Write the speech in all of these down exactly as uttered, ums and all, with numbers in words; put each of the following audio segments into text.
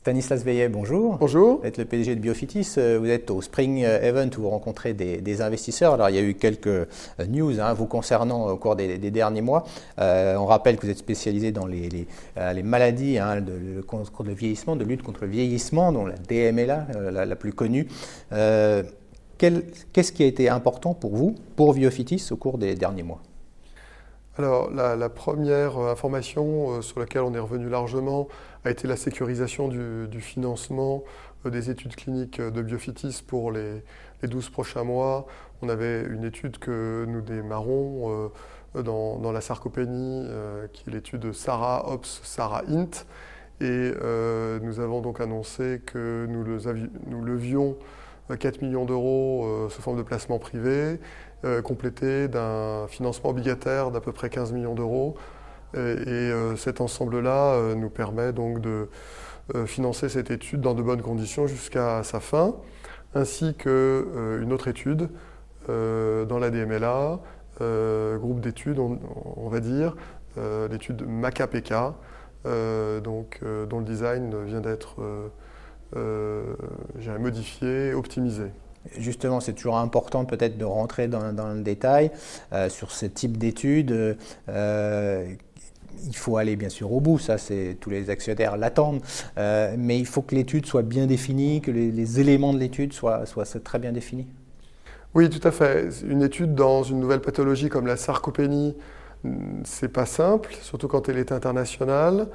Stanislas Veillet, bonjour. Bonjour. Vous êtes le P D G de Biofitis. Vous êtes au Spring Event où vous rencontrez des, des investisseurs. Alors, il y a eu quelques news hein, vous concernant au cours des, des derniers mois. Euh, on rappelle que vous êtes spécialisé dans les, les, les maladies hein, de, de, contre le vieillissement, de lutte contre le vieillissement, dont la D M L A, la, la plus connue. Euh, quel, qu'est-ce qui a été important pour vous, pour Biofitis, au cours des derniers mois ? Alors, la, la première information euh, sur laquelle on est revenu largement a été la sécurisation du, du financement euh, des études cliniques de Biofitis pour les, les douze prochains mois. On avait une étude que nous démarrons euh, dans, dans la sarcopénie, euh, qui est l'étude SARA-OPS, SARA-INT. Et euh, nous avons donc annoncé que nous, le, nous levions quatre millions d'euros euh, sous forme de placement privé, euh, complété d'un financement obligataire d'à peu près quinze millions d'euros. Et, et euh, cet ensemble-là euh, nous permet donc de euh, financer cette étude dans de bonnes conditions jusqu'à sa fin, ainsi qu'une euh, autre étude euh, dans la D M L A, euh, groupe d'études, on, on va dire, euh, l'étude MACA-P K, euh, donc, euh, dont le design vient d'être euh, Euh, j'ai modifié, optimisé. Justement, c'est toujours important peut-être de rentrer dans, dans le détail euh, sur ce type d'études. Euh, il faut aller bien sûr au bout, ça c'est tous les actionnaires l'attendent, euh, mais il faut que l'étude soit bien définie, que les, les éléments de l'étude soient, soient très bien définis. Oui, tout à fait. Une étude dans une nouvelle pathologie comme la sarcopénie, c'est pas simple, surtout quand elle est internationale.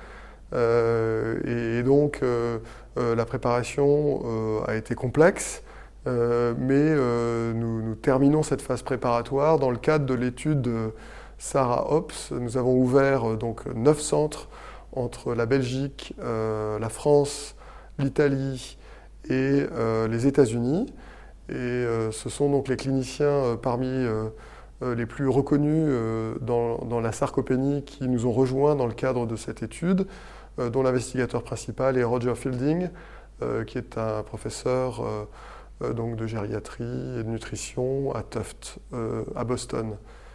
Euh, et donc euh, euh, la préparation euh, a été complexe, euh, mais euh, nous, nous terminons cette phase préparatoire dans le cadre de l'étude SARA-OPS. Nous avons ouvert euh, donc neuf centres entre la Belgique, euh, la France, l'Italie et euh, les États-Unis. Et euh, ce sont donc les cliniciens euh, parmi euh, les plus reconnus euh, dans, dans la sarcopénie qui nous ont rejoints dans le cadre de cette étude, euh, dont l'investigateur principal est Roger Fielding, euh, qui est un professeur euh, euh, donc de gériatrie et de nutrition à Tufts, euh, à Boston.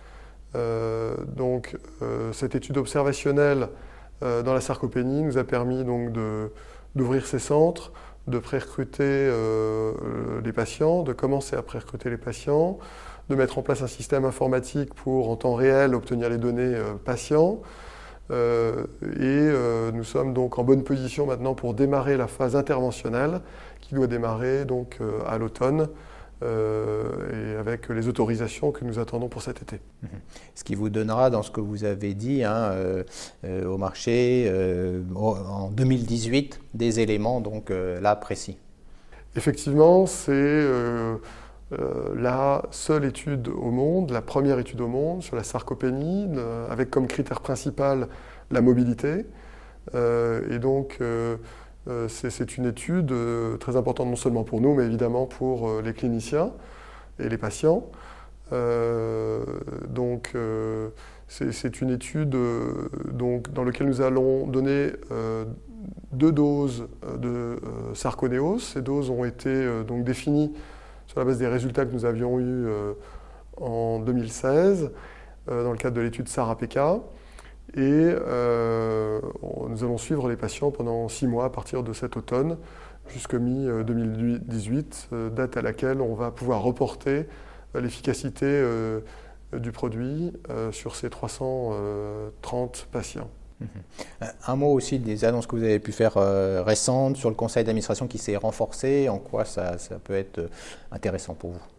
Euh, donc, euh, cette étude observationnelle euh, dans la sarcopénie nous a permis donc de, d'ouvrir ces centres, de pré-recruter euh, les patients, de commencer à pré-recruter les patients, de mettre en place un système informatique pour, en temps réel, obtenir les données euh, patients. Euh, et euh, nous sommes donc en bonne position maintenant pour démarrer la phase interventionnelle qui doit démarrer donc euh, à l'automne euh, et avec les autorisations que nous attendons pour cet été. Ce qui vous donnera, dans ce que vous avez dit hein, euh, euh, au marché euh, en deux mille dix-huit, des éléments donc euh, là précis. Effectivement, c'est euh, Euh, la seule étude au monde, la première étude au monde sur la sarcopénie, euh, avec comme critère principal la mobilité. Euh, et donc, euh, euh, c'est, c'est une étude euh, très importante non seulement pour nous, mais évidemment pour euh, les cliniciens et les patients. Euh, donc, euh, c'est, c'est une étude euh, donc, dans laquelle nous allons donner euh, deux doses de euh, sarconéos. Ces doses ont été euh, donc définies sur la base des résultats que nous avions eus euh, en deux mille seize, euh, dans le cadre de l'étude SARA-P K. Et euh, on, nous allons suivre les patients pendant six mois à partir de cet automne jusqu'à mi-deux mille dix-huit, euh, date à laquelle on va pouvoir reporter euh, l'efficacité euh, du produit euh, sur ces trois cent trente patients. Un mot aussi des annonces que vous avez pu faire euh, récentes sur le conseil d'administration qui s'est renforcé, en quoi ça, ça peut être intéressant pour vous?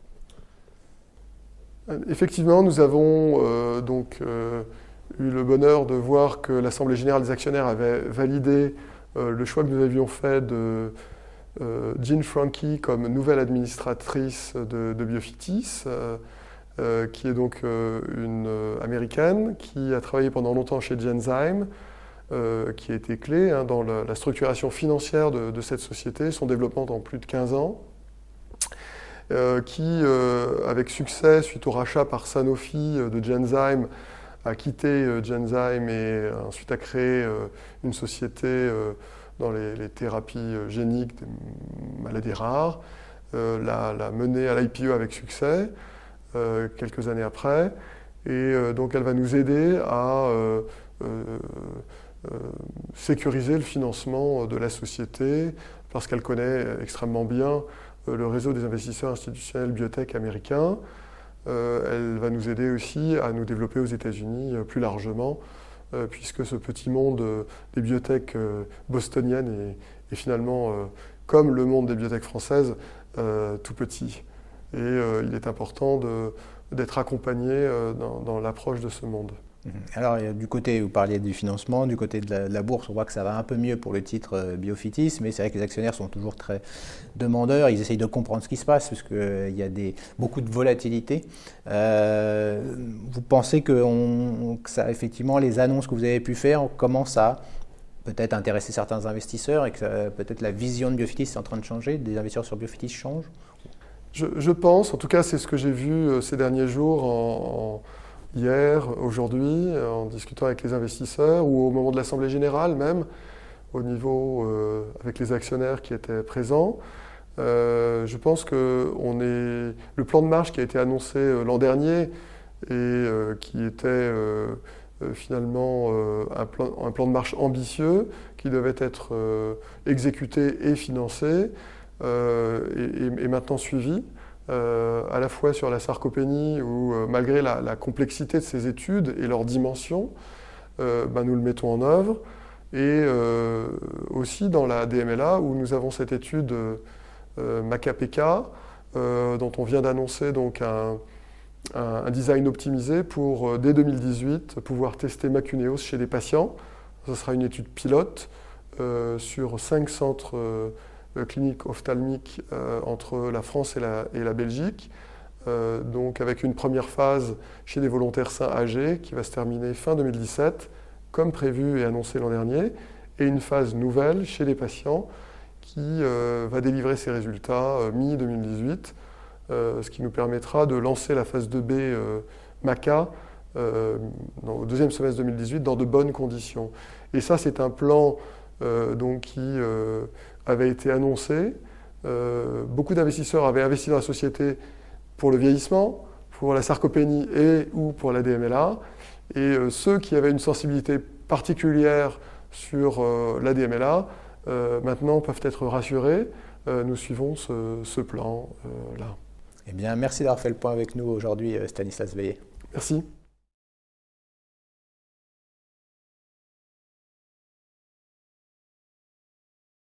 Effectivement, nous avons euh, donc euh, eu le bonheur de voir que l'Assemblée générale des actionnaires avait validé euh, le choix que nous avions fait de euh, Jean Franchi comme nouvelle administratrice de, de Biofitis. Euh, Euh, qui est donc euh, une euh, américaine qui a travaillé pendant longtemps chez Genzyme, euh, qui a été clé hein, dans la, la structuration financière de, de cette société, son développement en plus de quinze ans, euh, qui, euh, avec succès, suite au rachat par Sanofi euh, de Genzyme, a quitté euh, Genzyme et ensuite a créé euh, une société euh, dans les, les thérapies géniques des maladies rares, euh, l'a, l'a menée à l'I P O avec succès. Euh, quelques années après. Et euh, donc elle va nous aider à euh, euh, euh, sécuriser le financement de la société parce qu'elle connaît extrêmement bien euh, le réseau des investisseurs institutionnels biotech américains. Euh, elle va nous aider aussi à nous développer aux États-Unis euh, plus largement, euh, puisque ce petit monde euh, des biotech euh, bostoniennes est, est finalement, euh, comme le monde des biotech françaises, euh, tout petit. Et euh, il est important de, d'être accompagné euh, dans, dans l'approche de ce monde. Alors, du côté, vous parliez du financement, du côté de la, de la bourse, on voit que ça va un peu mieux pour le titre euh, Biofitis, mais c'est vrai que les actionnaires sont toujours très demandeurs, ils essayent de comprendre ce qui se passe, parce qu'il euh, y a des, beaucoup de volatilité. Euh, vous pensez que, on, que ça, effectivement, les annonces que vous avez pu faire commencent à peut-être intéresser certains investisseurs et que ça, peut-être la vision de Biofitis est en train de changer, des investisseurs sur Biofitis changent? je, je pense, en tout cas c'est ce que j'ai vu euh, ces derniers jours en, en hier, aujourd'hui, en discutant avec les investisseurs ou au moment de l'Assemblée générale même, au niveau euh, avec les actionnaires qui étaient présents. Euh, je pense que on est, le plan de marche qui a été annoncé euh, l'an dernier et euh, qui était euh, euh, finalement euh, un, plan, un plan de marche ambitieux qui devait être euh, exécuté et financé euh, et, et, et maintenant suivi. Euh, à la fois sur la sarcopénie où euh, malgré la, la complexité de ces études et leur dimension, euh, ben, nous le mettons en œuvre. Et euh, aussi dans la D M L A où nous avons cette étude euh, MACA-P K euh, dont on vient d'annoncer donc un, un, un design optimisé pour euh, dès deux mille dix-huit pouvoir tester Macuneos chez des patients. Ce sera une étude pilote euh, sur cinq centres euh, clinique ophtalmique euh, entre la France et la, et la Belgique, euh, donc avec une première phase chez des volontaires sains âgés qui va se terminer fin deux mille dix-sept, comme prévu et annoncé l'an dernier, et une phase nouvelle chez les patients qui euh, va délivrer ses résultats euh, mi deux mille dix-huit, euh, ce qui nous permettra de lancer la phase deux B euh, MACA euh, dans, au deuxième semestre deux mille dix-huit dans de bonnes conditions. Et ça, c'est un plan euh, donc, qui euh, avait été annoncé. Euh, beaucoup d'investisseurs avaient investi dans la société pour le vieillissement, pour la sarcopénie et ou pour la D M L A. Et euh, ceux qui avaient une sensibilité particulière sur euh, la D M L A, euh, maintenant peuvent être rassurés. Euh, nous suivons ce, ce plan-là. Euh, eh bien, merci d'avoir fait le point avec nous aujourd'hui, Stanislas Veillé. Merci.